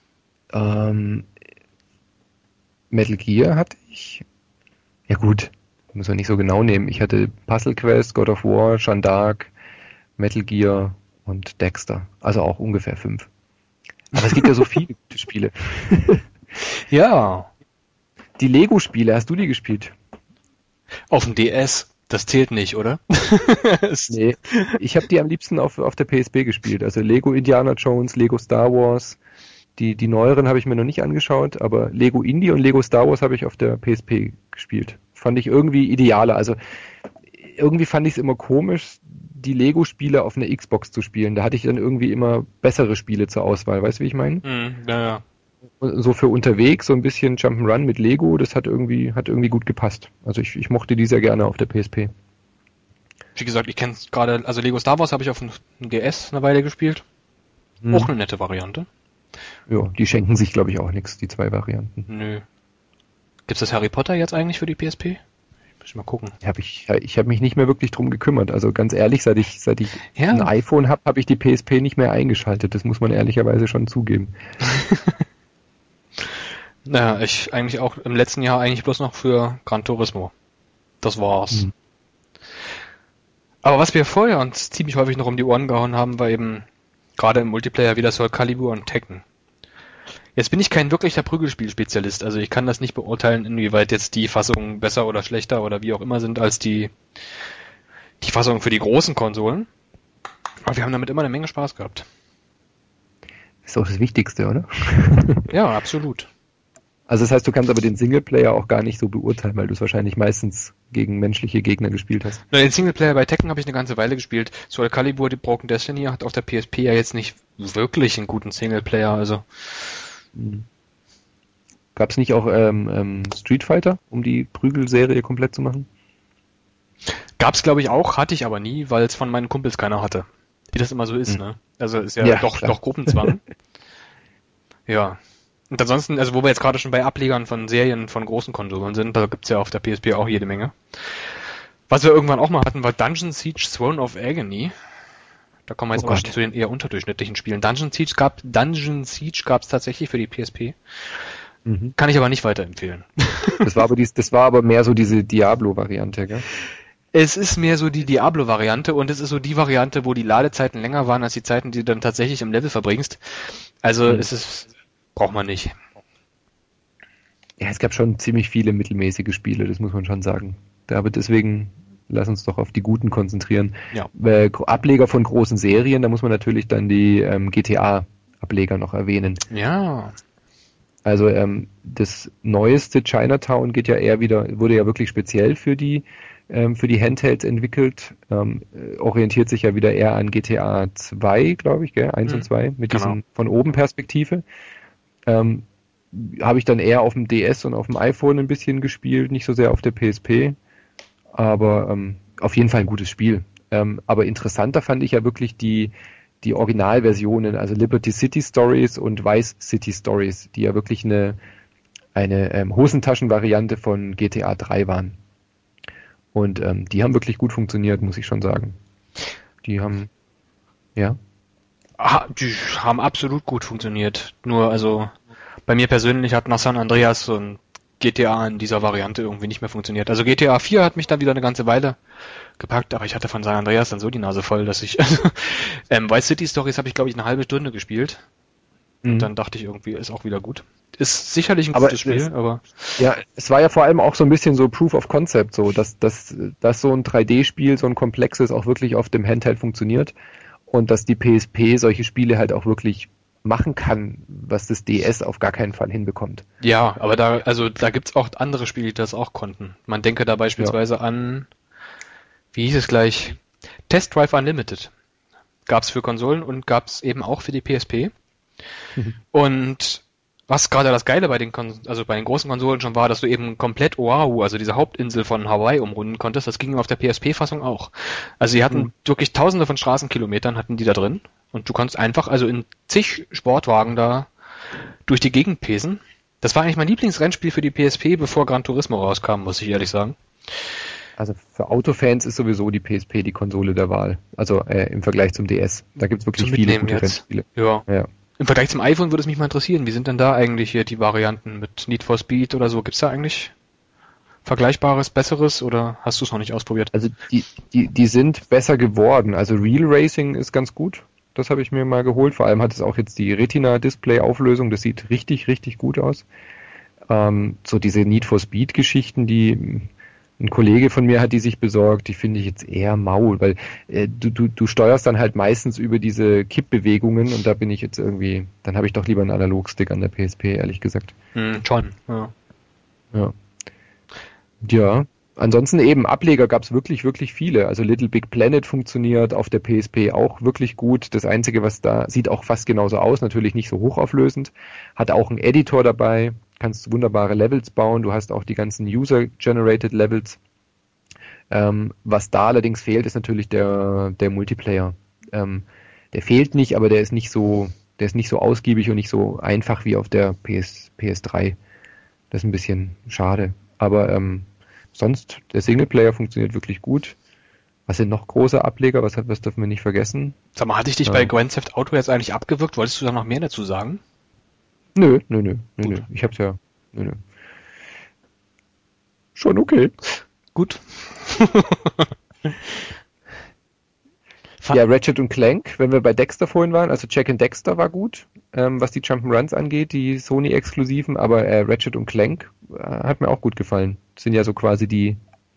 Metal Gear hatte ich. Ja gut, muss man nicht so genau nehmen. Ich hatte Puzzle Quest, God of War, Jeanne d'Arc, Metal Gear und Dexter. Also auch ungefähr 5. Aber es gibt ja so viele gute Spiele. Ja. Die Lego-Spiele, hast du die gespielt? Auf dem DS. Das zählt nicht, oder? Nee, ich habe die am liebsten auf der PSP gespielt. Also Lego Indiana Jones, Lego Star Wars. Die neueren habe ich mir noch nicht angeschaut, aber Lego Indie und Lego Star Wars habe ich auf der PSP gespielt. Fand ich irgendwie idealer. Also irgendwie fand ich es immer komisch, die Lego-Spiele auf einer Xbox zu spielen. Da hatte ich dann irgendwie immer bessere Spiele zur Auswahl. Weißt du, wie ich meine? Ja. So für unterwegs, so ein bisschen Jump'n'Run mit Lego, das hat irgendwie gut gepasst. Also ich mochte die sehr gerne auf der PSP. Wie gesagt, ich kenne es gerade, also Lego Star Wars habe ich auf dem DS eine Weile gespielt. Auch eine nette Variante. Ja, die schenken sich, glaube ich, auch nichts, die 2 Varianten. Nö. Gibt's das Harry Potter jetzt eigentlich für die PSP? Muss ich mal gucken. Ich hab mich nicht mehr wirklich drum gekümmert. Also ganz ehrlich, seit ich Ja. ein iPhone habe ich die PSP nicht mehr eingeschaltet. Das muss man ehrlicherweise schon zugeben. Naja, ich eigentlich auch im letzten Jahr eigentlich bloß noch für Gran Turismo. Das war's. Aber was wir vorher uns ziemlich häufig noch um die Ohren gehauen haben, war eben gerade im Multiplayer wieder Soul Calibur und Tekken. Jetzt bin ich kein wirklicher Prügelspiel-Spezialist, also ich kann das nicht beurteilen, inwieweit jetzt die Fassungen besser oder schlechter oder wie auch immer sind als die Fassungen für die großen Konsolen. Aber wir haben damit immer eine Menge Spaß gehabt. Ist auch das Wichtigste, oder? Ja, absolut. Also das heißt, du kannst aber den Singleplayer auch gar nicht so beurteilen, weil du es wahrscheinlich meistens gegen menschliche Gegner gespielt hast. Den Singleplayer bei Tekken habe ich eine ganze Weile gespielt. Soul Calibur, die Broken Destiny, hat auf der PSP ja jetzt nicht wirklich einen guten Singleplayer, also. Gab es nicht auch Street Fighter, um die Prügelserie komplett zu machen? Gab's glaube ich auch, hatte ich aber nie, weil es von meinen Kumpels keiner hatte. Wie das immer so ist, ne? Also ist ja, doch Gruppenzwang. Ja. Und ansonsten, also wo wir jetzt gerade schon bei Ablegern von Serien von großen Konsolen sind, da gibt's ja auf der PSP auch jede Menge. Was wir irgendwann auch mal hatten, war Dungeon Siege Throne of Agony. Da kommen wir jetzt aber schon zu den eher unterdurchschnittlichen Spielen. Dungeon Siege gab's tatsächlich für die PSP. Kann ich aber nicht weiterempfehlen. Das war aber mehr so diese Diablo-Variante, gell? Es ist mehr so die Diablo-Variante und es ist so die Variante, wo die Ladezeiten länger waren als die Zeiten, die du dann tatsächlich im Level verbringst. Also braucht man nicht. Ja, es gab schon ziemlich viele mittelmäßige Spiele, das muss man schon sagen. Aber deswegen lass uns doch auf die guten konzentrieren. Ja. Ableger von großen Serien, da muss man natürlich dann die GTA-Ableger noch erwähnen. Ja. Also das neueste Chinatown wurde ja wirklich speziell für die Handhelds entwickelt, orientiert sich ja wieder eher an GTA 2, glaube ich, gell? 1 und 2, mit diesen von oben Perspektive. Habe ich dann eher auf dem DS und auf dem iPhone ein bisschen gespielt, nicht so sehr auf der PSP, aber auf jeden Fall ein gutes Spiel. Aber interessanter fand ich ja wirklich die Originalversionen, also Liberty City Stories und Vice City Stories, die ja wirklich eine Hosentaschenvariante von GTA 3 waren. Und die haben wirklich gut funktioniert, muss ich schon sagen. Die haben absolut gut funktioniert. Nur, also, bei mir persönlich hat nach San Andreas so ein GTA in dieser Variante irgendwie nicht mehr funktioniert. Also GTA 4 hat mich dann wieder eine ganze Weile gepackt, aber ich hatte von San Andreas dann so die Nase voll, dass ich, Vice City Stories habe ich glaube ich eine halbe Stunde gespielt. Und dann dachte ich irgendwie, ist auch wieder gut. Ist sicherlich ein gutes Spiel, aber... Ja, es war ja vor allem auch so ein bisschen so Proof of Concept, so, dass so ein 3D-Spiel, so ein komplexes auch wirklich auf dem Handheld funktioniert und dass die PSP solche Spiele halt auch wirklich machen kann, was das DS auf gar keinen Fall hinbekommt. Ja, aber da gibt's auch andere Spiele, die das auch konnten. Man denke da beispielsweise an, wie hieß es gleich, Test Drive Unlimited. Gab's für Konsolen und gab's eben auch für die PSP. Und was gerade das Geile bei den großen Konsolen schon war, dass du eben komplett Oahu, also diese Hauptinsel von Hawaii umrunden konntest, das ging auf der PSP-Fassung auch. Also sie hatten wirklich tausende von Straßenkilometern hatten die da drin und du konntest einfach also in zig Sportwagen da durch die Gegend pesen. Das war eigentlich mein Lieblingsrennspiel für die PSP, bevor Gran Turismo rauskam, muss ich ehrlich sagen. Also für Autofans ist sowieso die PSP die Konsole der Wahl. Also im Vergleich zum DS. Da gibt's wirklich viele gute Rennspiele. Ja. Im Vergleich zum iPhone würde es mich mal interessieren, wie sind denn da eigentlich hier die Varianten mit Need for Speed oder so? Gibt's da eigentlich Vergleichbares, Besseres oder hast du es noch nicht ausprobiert? Also die sind besser geworden. Also Real Racing ist ganz gut. Das habe ich mir mal geholt. Vor allem hat es auch jetzt die Retina-Display-Auflösung. Das sieht richtig, richtig gut aus. So diese Need for Speed-Geschichten, die ein Kollege von mir hat die sich besorgt, die finde ich jetzt eher maul, weil du steuerst dann halt meistens über diese Kippbewegungen und da bin ich jetzt irgendwie, dann habe ich doch lieber einen Analogstick an der PSP, ehrlich gesagt. Schon, ja. Ja. Ansonsten eben, Ableger gab es wirklich, wirklich viele. Also Little Big Planet funktioniert auf der PSP auch wirklich gut. Das Einzige, was da, sieht auch fast genauso aus, natürlich nicht so hochauflösend. Hat auch einen Editor dabei, kannst wunderbare Levels bauen. Du hast auch die ganzen User-Generated Levels. Was da allerdings fehlt, ist natürlich der Multiplayer. Der fehlt nicht, aber der ist nicht so ausgiebig und nicht so einfach wie auf der PS3. Das ist ein bisschen schade. Aber sonst, der Singleplayer funktioniert wirklich gut. Was sind noch große Ableger? Was dürfen wir nicht vergessen? Sag mal, hatte ich dich bei Grand Theft Auto jetzt eigentlich abgewürgt? Wolltest du da noch mehr dazu sagen? Nö. Ich hab's ja. Nö. Schon okay. Gut. Ja, Ratchet und Clank, wenn wir bei Dexter vorhin waren, also Jack and Dexter war gut, was die Jump'n'Runs angeht, die Sony-Exklusiven, aber Ratchet und Clank hat mir auch gut gefallen. Das sind ja so quasi die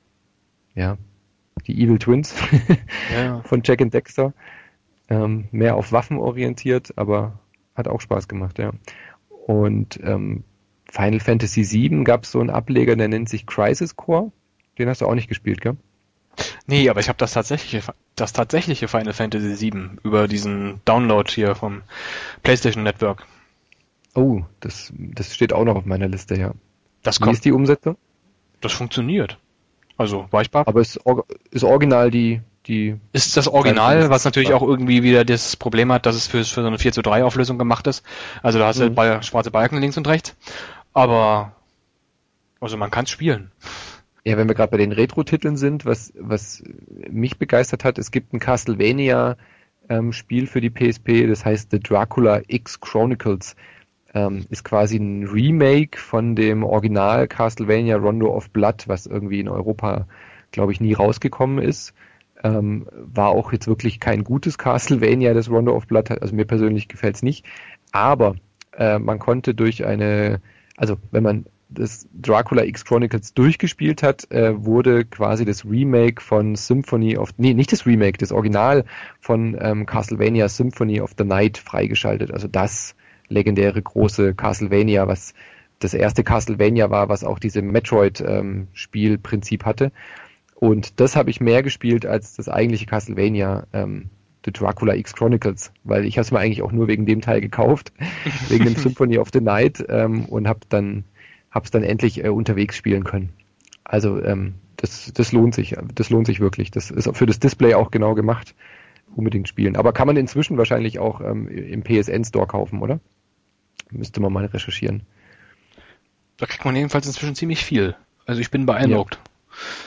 Evil Twins von Jack and Dexter. Mehr auf Waffen orientiert, aber hat auch Spaß gemacht, ja. Und Final Fantasy VII gab es so einen Ableger, der nennt sich Crisis Core. Den hast du auch nicht gespielt, gell? Nee, aber ich habe das tatsächliche Final Fantasy VII über diesen Download hier vom PlayStation Network. Oh, das steht auch noch auf meiner Liste, ja. Wie ist die Umsetzung? Das funktioniert. Also, weichbar. Aber ist original die... Ist das Original, was natürlich auch irgendwie wieder das Problem hat, dass es für so eine 4:3 Auflösung gemacht ist. Also da hast du schwarze Balken links und rechts. Aber, also man kann es spielen. Ja, wenn wir gerade bei den Retro-Titeln sind, was mich begeistert hat, es gibt ein Castlevania-Spiel für die PSP, das heißt The Dracula X Chronicles. Ist quasi ein Remake von dem Original Castlevania Rondo of Blood, was irgendwie in Europa, glaube ich, nie rausgekommen ist. War auch jetzt wirklich kein gutes Castlevania, das Rondo of Blood, also mir persönlich gefällt es nicht. Aber man konnte wenn man das Dracula X Chronicles durchgespielt hat, wurde quasi das Remake von das Original von Castlevania Symphony of the Night freigeschaltet. Also das legendäre große Castlevania, was das erste Castlevania war, was auch diese Metroid-Spielprinzip hatte. Und das habe ich mehr gespielt als das eigentliche Castlevania, The Dracula X Chronicles, weil ich habe es mir eigentlich auch nur wegen dem Teil gekauft, wegen dem Symphony of the Night und hab's dann endlich unterwegs spielen können. Also das lohnt sich wirklich. Das ist für das Display auch genau gemacht. Unbedingt spielen. Aber kann man inzwischen wahrscheinlich auch im PSN Store kaufen, oder? Müsste man mal recherchieren. Da kriegt man jedenfalls inzwischen ziemlich viel. Also ich bin beeindruckt. Ja.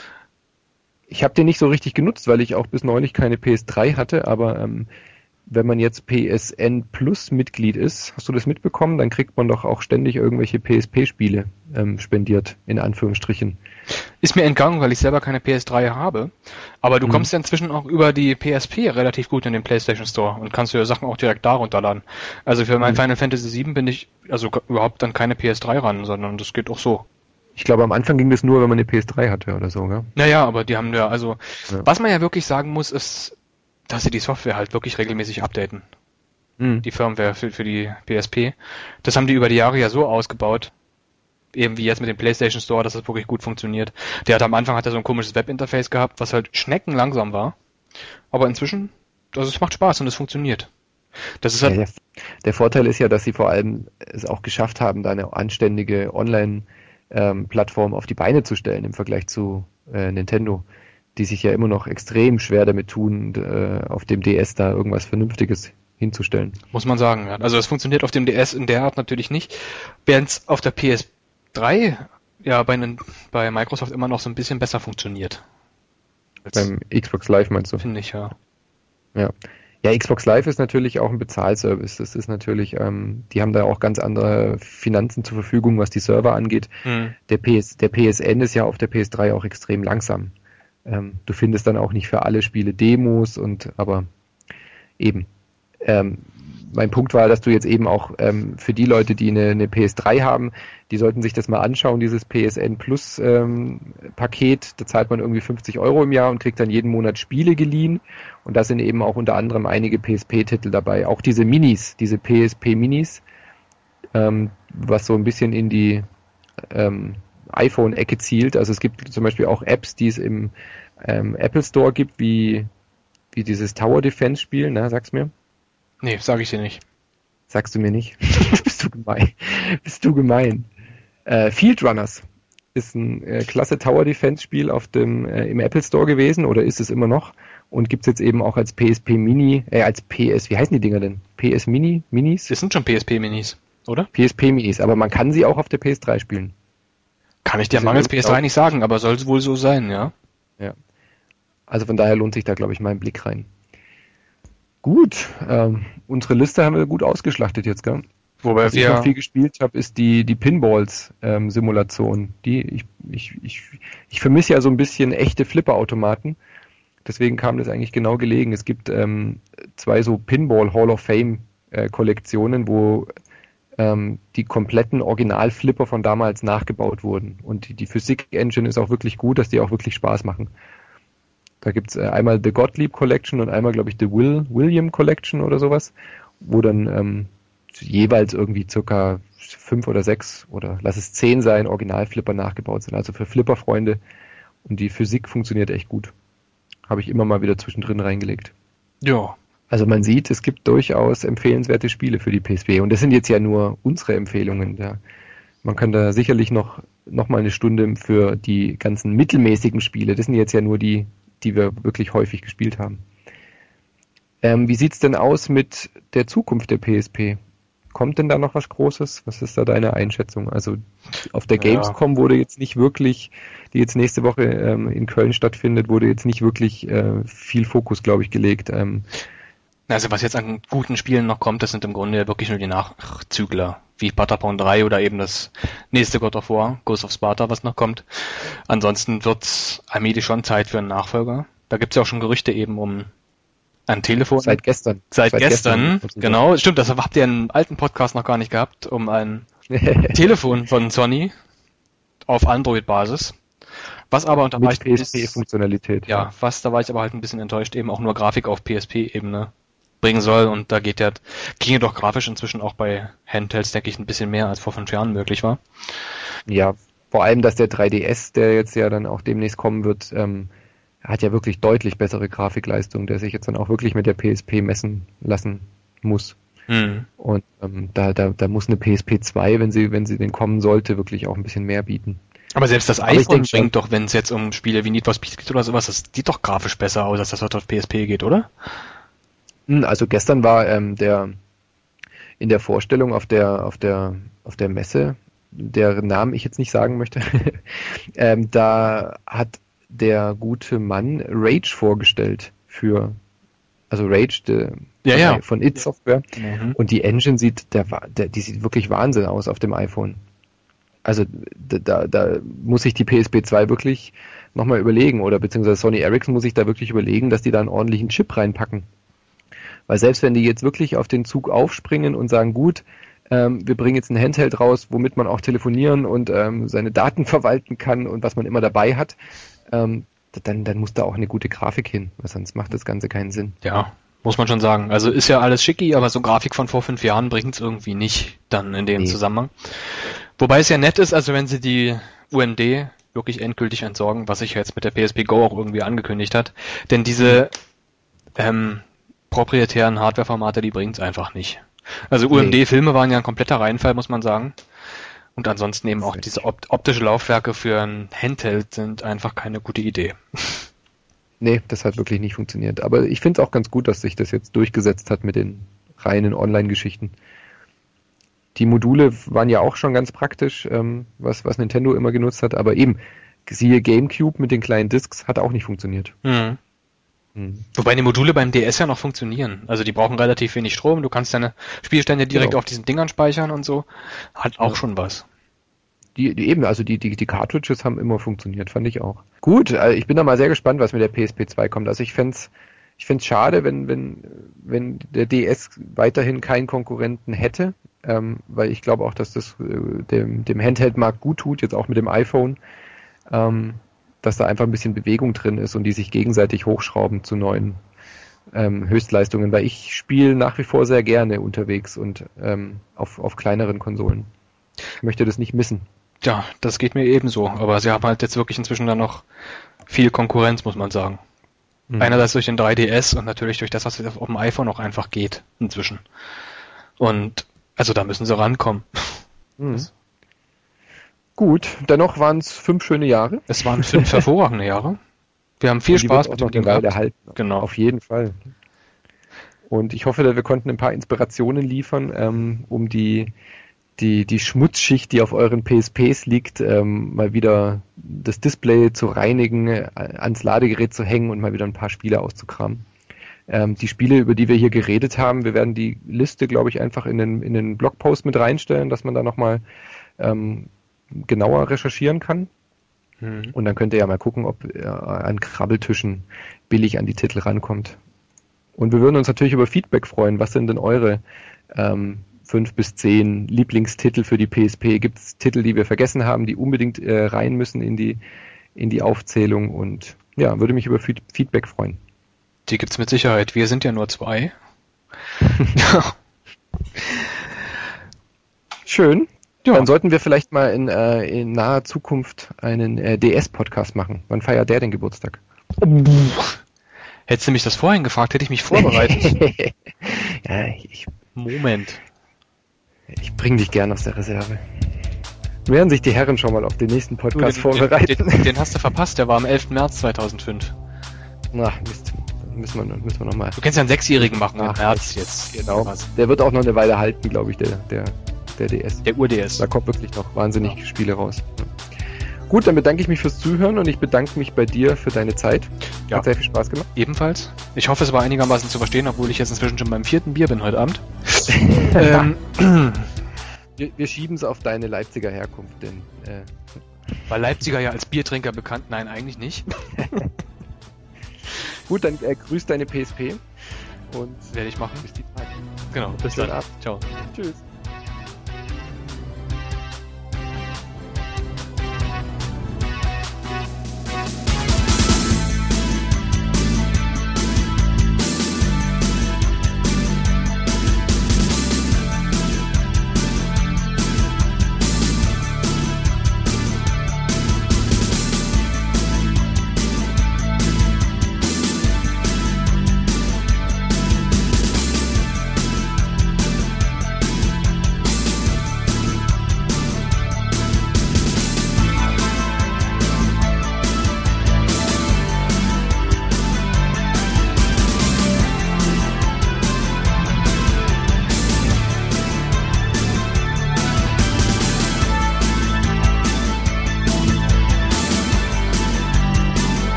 Ich habe den nicht so richtig genutzt, weil ich auch bis neulich keine PS3 hatte, aber wenn man jetzt PSN Plus Mitglied ist, hast du das mitbekommen, dann kriegt man doch auch ständig irgendwelche PSP-Spiele spendiert, in Anführungsstrichen. Ist mir entgangen, weil ich selber keine PS3 habe, aber du kommst ja inzwischen auch über die PSP relativ gut in den PlayStation Store und kannst dir Sachen auch direkt da runterladen. Also für mein Final Fantasy VII bin ich also überhaupt dann keine PS3 ran, sondern das geht auch so. Ich glaube, am Anfang ging das nur, wenn man eine PS3 hatte oder so, gell? Naja, aber die haben was man ja wirklich sagen muss, ist, dass sie die Software halt wirklich regelmäßig updaten. Die Firmware für die PSP. Das haben die über die Jahre ja so ausgebaut, eben wie jetzt mit dem PlayStation Store, dass das wirklich gut funktioniert. Am Anfang hat er so ein komisches Webinterface gehabt, was halt schneckenlangsam war. Aber inzwischen, also es macht Spaß und es funktioniert. Das ist halt der Vorteil ist ja, dass sie vor allem es auch geschafft haben, da eine anständige Online-Plattform auf die Beine zu stellen im Vergleich zu Nintendo, die sich ja immer noch extrem schwer damit tun, auf dem DS da irgendwas Vernünftiges hinzustellen. Muss man sagen, ja. Also es funktioniert auf dem DS in der Art natürlich nicht, während es auf der PS3 ja bei Microsoft immer noch so ein bisschen besser funktioniert. Beim Xbox Live meinst du? Finde ich, ja. Ja. Ja, Xbox Live ist natürlich auch ein Bezahlservice. Das ist natürlich, die haben da auch ganz andere Finanzen zur Verfügung, was die Server angeht. Der PSN ist ja auf der PS3 auch extrem langsam. Du findest dann auch nicht für alle Spiele Demos aber eben. Mein Punkt war, dass du jetzt eben auch für die Leute, die eine PS3 haben, die sollten sich das mal anschauen, dieses PSN Plus Paket. Da zahlt man irgendwie 50 € im Jahr und kriegt dann jeden Monat Spiele geliehen. Und da sind eben auch unter anderem einige PSP-Titel dabei. Auch diese Minis, diese PSP Minis, was so ein bisschen in die iPhone-Ecke zielt. Also es gibt zum Beispiel auch Apps, die es im Apple Store gibt, wie dieses Tower Defense Spiel, na, sag's mir. Nee, sage ich dir nicht. Sagst du mir nicht? Bist du gemein. Bist du gemein. Field Runners ist ein klasse Tower Defense Spiel im Apple Store gewesen oder ist es immer noch und gibt's jetzt eben auch als PSP Mini, als PS, wie heißen die Dinger denn? PS Mini? Minis? Das sind schon PSP-Minis, oder? PSP Minis, aber man kann sie auch auf der PS3 spielen. Kann ich dir mangels PS3 nicht sagen, aber soll es wohl so sein, ja. Ja. Also von daher lohnt sich da, glaube ich, mal ein Blick rein. Gut, unsere Liste haben wir gut ausgeschlachtet jetzt, gell? Wobei Was ich noch viel gespielt habe, ist die Pinballs-Simulation. Ich vermisse ja so ein bisschen echte Flipperautomaten. Deswegen kam das eigentlich genau gelegen. Es gibt 2 so Pinball Hall of Fame Kollektionen, wo die kompletten Original-Flipper von damals nachgebaut wurden. Und die Physik-Engine ist auch wirklich gut, dass die auch wirklich Spaß machen. Da gibt es einmal The Gottlieb Collection und einmal, glaube ich, The William Collection oder sowas, wo dann jeweils irgendwie circa 5 oder 6 oder lass es 10 sein, Original-Flipper nachgebaut sind. Also für Flipper-Freunde. Und die Physik funktioniert echt gut. Habe ich immer mal wieder zwischendrin reingelegt. Ja. Also man sieht, es gibt durchaus empfehlenswerte Spiele für die PSP. Und das sind jetzt ja nur unsere Empfehlungen. Ja. Man kann da sicherlich noch mal eine Stunde für die ganzen mittelmäßigen Spiele. Das sind jetzt ja nur die wir wirklich häufig gespielt haben. Wie sieht's denn aus mit der Zukunft der PSP? Kommt denn da noch was Großes? Was ist da deine Einschätzung? Also auf der Gamescom wurde jetzt nicht wirklich, die jetzt nächste Woche in Köln stattfindet, wurde jetzt nicht wirklich viel Fokus, glaube ich, gelegt. Also was jetzt an guten Spielen noch kommt, das sind im Grunde wirklich nur die Nachzügler, wie Patapon 3 oder eben das nächste God of War, Ghost of Sparta, was noch kommt. Ansonsten wird's allmählich schon Zeit für einen Nachfolger. Da gibt's ja auch schon Gerüchte eben um ein Telefon. Seit gestern. Seit gestern, genau. Stimmt, das habt ihr im alten Podcast noch gar nicht gehabt, um ein Telefon von Sony auf Android-Basis. Was aber unter mit PSP-Funktionalität. Ja, da war ich aber halt ein bisschen enttäuscht, eben auch nur Grafik auf PSP-Ebene bringen soll und da ginge doch grafisch inzwischen auch bei Handhelds, denke ich, ein bisschen mehr als vor 5 Jahren möglich war. Ja, vor allem, dass der 3DS, der jetzt ja dann auch demnächst kommen wird, hat ja wirklich deutlich bessere Grafikleistung, der sich jetzt dann auch wirklich mit der PSP messen lassen muss. Und da muss eine PSP 2, wenn sie denn kommen sollte, wirklich auch ein bisschen mehr bieten. Aber selbst das iPhone bringt doch, wenn es jetzt um Spiele wie Need for Speed geht oder sowas, das sieht doch grafisch besser aus, als das heute auf PSP geht, oder? Also gestern war in der Vorstellung auf der Messe, deren Namen ich jetzt nicht sagen möchte, da hat der gute Mann Rage vorgestellt also Rage von id Software. Und die Engine die sieht wirklich Wahnsinn aus auf dem iPhone. Also da muss sich die PSP 2 wirklich nochmal überlegen oder beziehungsweise Sony Ericsson muss sich da wirklich überlegen, dass die da einen ordentlichen Chip reinpacken. Weil selbst wenn die jetzt wirklich auf den Zug aufspringen und sagen, gut, wir bringen jetzt ein Handheld raus, womit man auch telefonieren und seine Daten verwalten kann und was man immer dabei hat, dann muss da auch eine gute Grafik hin, weil sonst macht das Ganze keinen Sinn. Ja, muss man schon sagen. Also ist ja alles schicki, aber so Grafik von vor 5 Jahren bringt es irgendwie nicht dann in dem Zusammenhang. Wobei es ja nett ist, also wenn sie die UMD wirklich endgültig entsorgen, was sich jetzt mit der PSP Go auch irgendwie angekündigt hat, denn diese proprietären Hardware-Formate, die bringt's einfach nicht. Also UMD-Filme waren ja ein kompletter Reinfall, muss man sagen. Und ansonsten eben auch diese optische Laufwerke für ein Handheld sind einfach keine gute Idee. Nee, das hat wirklich nicht funktioniert. Aber ich finde es auch ganz gut, dass sich das jetzt durchgesetzt hat mit den reinen Online-Geschichten. Die Module waren ja auch schon ganz praktisch, was Nintendo immer genutzt hat, aber eben, siehe GameCube mit den kleinen Discs, hat auch nicht funktioniert. Wobei die Module beim DS ja noch funktionieren. Also die brauchen relativ wenig Strom, du kannst deine Spielstände direkt auf diesen Dingern speichern und so. Hat auch schon was. Die Cartridges haben immer funktioniert, fand ich auch. Gut, also ich bin da mal sehr gespannt, was mit der PSP 2 kommt. Also ich fänd's schade, wenn der DS weiterhin keinen Konkurrenten hätte, weil ich glaube auch, dass das dem Handheld-Markt gut tut, jetzt auch mit dem iPhone, dass da einfach ein bisschen Bewegung drin ist und die sich gegenseitig hochschrauben zu neuen Höchstleistungen, weil ich spiele nach wie vor sehr gerne unterwegs und auf kleineren Konsolen. Ich möchte das nicht missen. Ja, das geht mir ebenso. Aber sie haben halt jetzt wirklich inzwischen dann noch viel Konkurrenz, muss man sagen. Einerseits durch den 3DS und natürlich durch das, was jetzt auf dem iPhone auch einfach geht inzwischen. Und also da müssen sie rankommen. Gut, dennoch waren es 5 schöne Jahre. Es waren 5 hervorragende Jahre. Wir haben viel Spaß mit dem Ding gehabt. Genau. Auf jeden Fall. Und ich hoffe, wir konnten ein paar Inspirationen liefern, um die Schmutzschicht, die auf euren PSPs liegt, mal wieder das Display zu reinigen, ans Ladegerät zu hängen und mal wieder ein paar Spiele auszukramen. Die Spiele, über die wir hier geredet haben, wir werden die Liste, glaube ich, einfach in den Blogpost mit reinstellen, dass man da nochmal genauer recherchieren kann. Und dann könnt ihr ja mal gucken, ob an Krabbeltischen billig an die Titel rankommt. Und wir würden uns natürlich über Feedback freuen. Was sind denn eure 5 bis 10 Lieblingstitel für die PSP? Gibt es Titel, die wir vergessen haben, die unbedingt rein müssen in die Aufzählung? Und ja, würde mich über Feedback freuen. Die gibt's mit Sicherheit. Wir sind ja nur 2. Schön. Ja. Dann sollten wir vielleicht mal in naher Zukunft einen DS-Podcast machen. Wann feiert der den Geburtstag? Hättest du mich das vorhin gefragt, hätte ich mich vorbereitet. Ja, Moment. Ich bringe dich gern aus der Reserve. Werden sich die Herren schon mal auf den nächsten Podcast vorbereiten. Den hast du verpasst, der war am 11. März 2005. Ach, Mist. Müssen wir noch mal. Du kannst ja einen 6-Jährigen machen im März jetzt. Genau. Der wird auch noch eine Weile halten, glaube ich, der DS. Der Ur-DS. Da kommt wirklich noch wahnsinnig Spiele raus. Gut, dann bedanke ich mich fürs Zuhören und ich bedanke mich bei dir für deine Zeit. Ja. Hat sehr viel Spaß gemacht. Ebenfalls. Ich hoffe, es war einigermaßen zu verstehen, obwohl ich jetzt inzwischen schon beim 4. Bier bin heute Abend. Wir schieben es auf deine Leipziger Herkunft, denn war Leipziger ja als Biertrinker bekannt? Nein, eigentlich nicht. Gut, dann grüß deine PSP und werde ich machen. Bis die Tage. Genau, bis dann. Ciao. Tschüss.